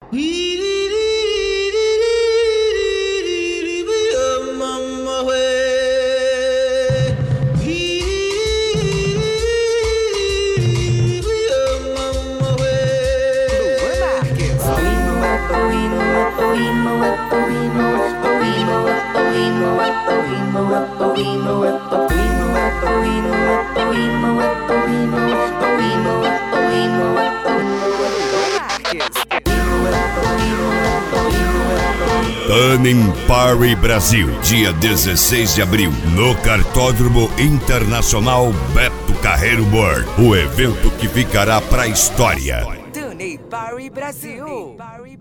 Turning Party Brasil, dia 16 de abril, no Cartódromo Internacional Beto Carreiro World. O evento que ficará pra história. Turning Party Brasil.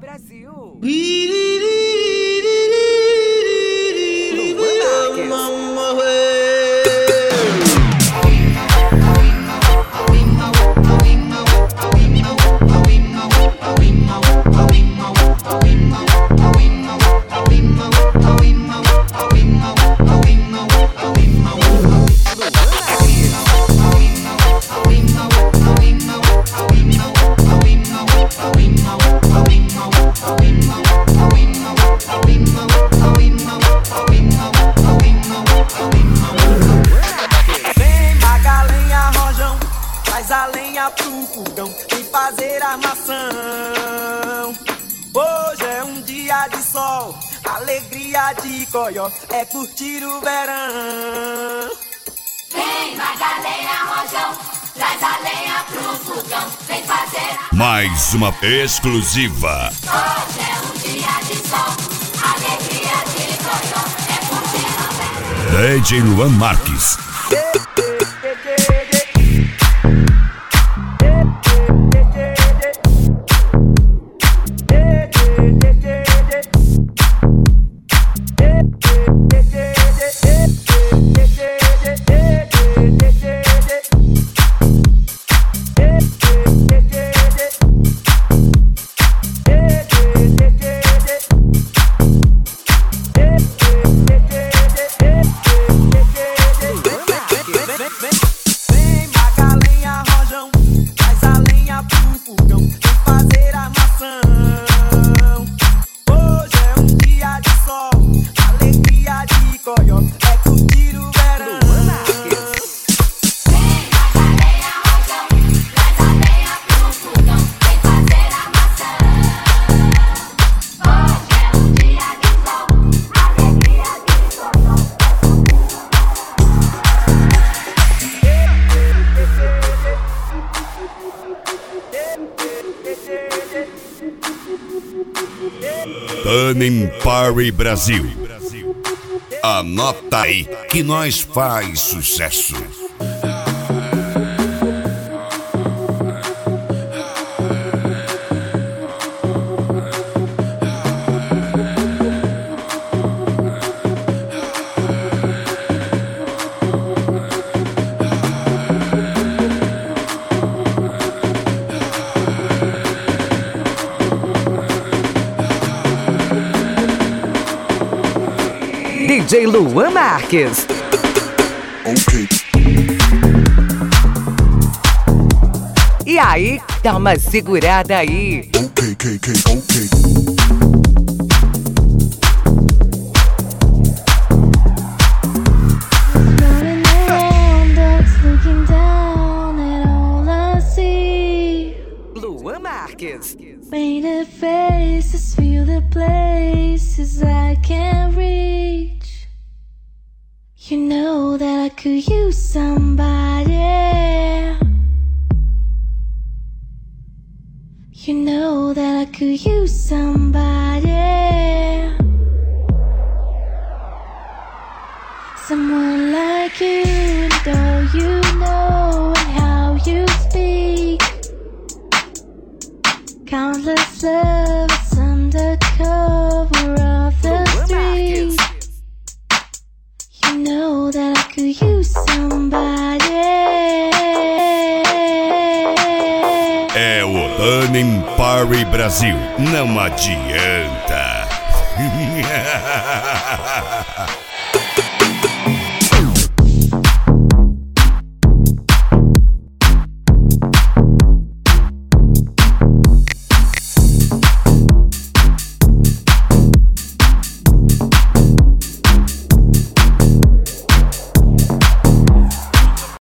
A lenha pro fogão, vem fazer armação. Hoje é um dia de sol, alegria de coió, é curtir o verão. Vem, mais a lenha, rojão, traz a lenha pro fogão, vem fazer mais uma exclusiva. Hoje é um dia de sol, alegria de coió, é curtir o verão. DJ Luan Marques. Turning Party Brasil. Anota aí que nós faz sucesso. DJ Luan Marques. Okay. E aí, dá uma segurada aí. Okay. Luan Marques. Painted faces, feel the places I can't reach. You know that I could use somebody. You know that I could use somebody. Someone like you, though you know and how you speak. Countless lovers under cover of the street. You know that I could use somebody. É o Turning Party Brasil. Não adianta.